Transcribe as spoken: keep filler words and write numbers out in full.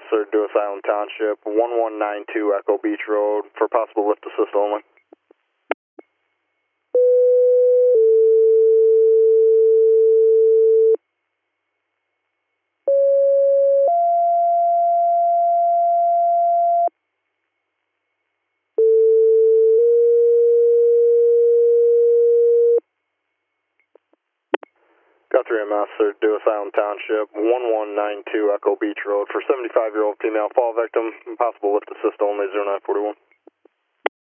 sir, Dewis Island Township, one one nine two Echo Beach Road, for possible lift assist only. Got three M S, sir, Dewis Island Township, one one nine two Echo Beach Road, for seventy-five-year-old female fall victim, possible lift assist only, zero nine four one.